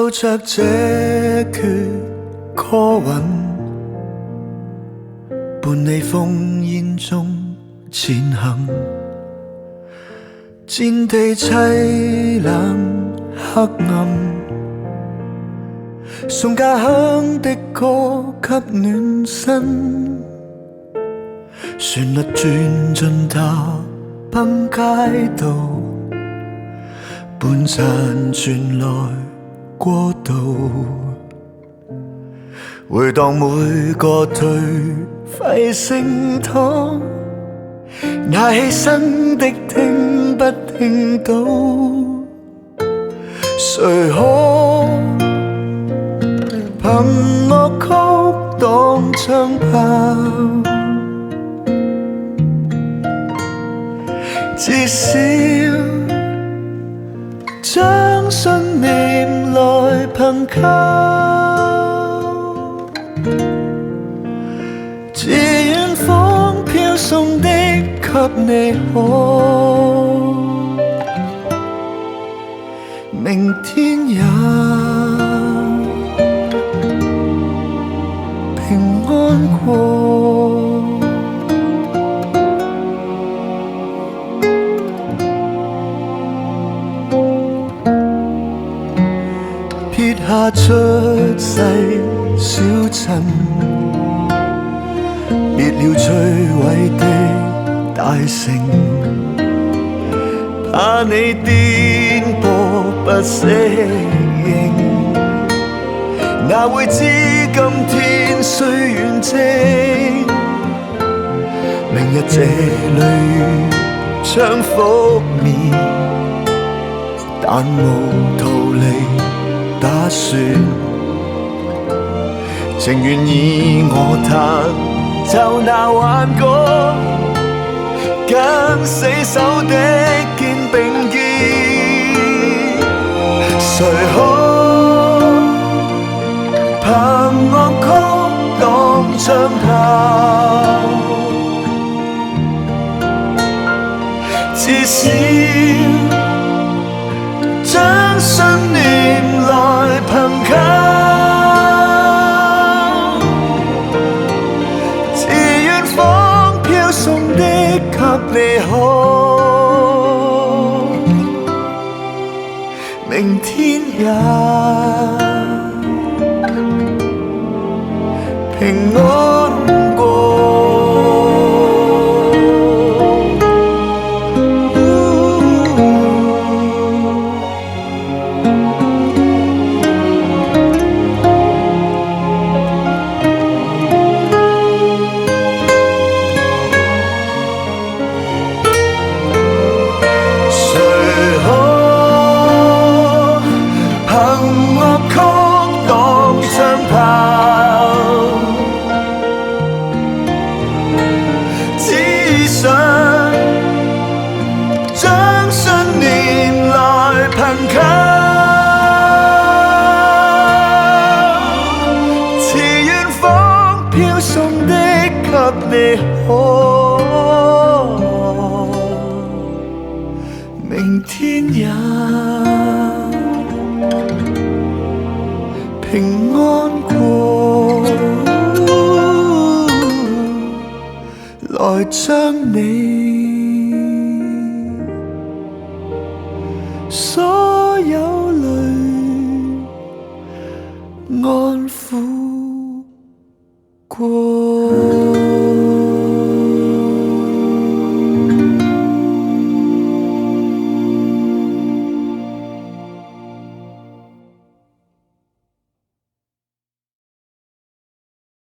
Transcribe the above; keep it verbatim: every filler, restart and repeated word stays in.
靠着这阙歌韵，伴你烽煙中前行。戰地凄冷黑暗，送家鄉的歌給暖身。旋律轉進踏崩街道，半殘傳來過渡，回蕩每個頹廢聲堂，那犧牲的聽不聽到？誰可憑樂曲擋槍炮？至少將信念來憑靠，自遠方飄送的給你可，明天也平安過。撇下出世小鎮，別了摧毀的大城，怕你顛簸不適應，哪會知今天雖遠征，明日這淚雨將覆滅，但無逃離打算，情願以我彈就那挽歌，跟死守的肩並肩。誰可憑樂曲擋槍炮？至少將信念來憑靠，自遠方飄送的給你可，明天也平安過。你可，明天也平安過，來將你所有淚安撫過。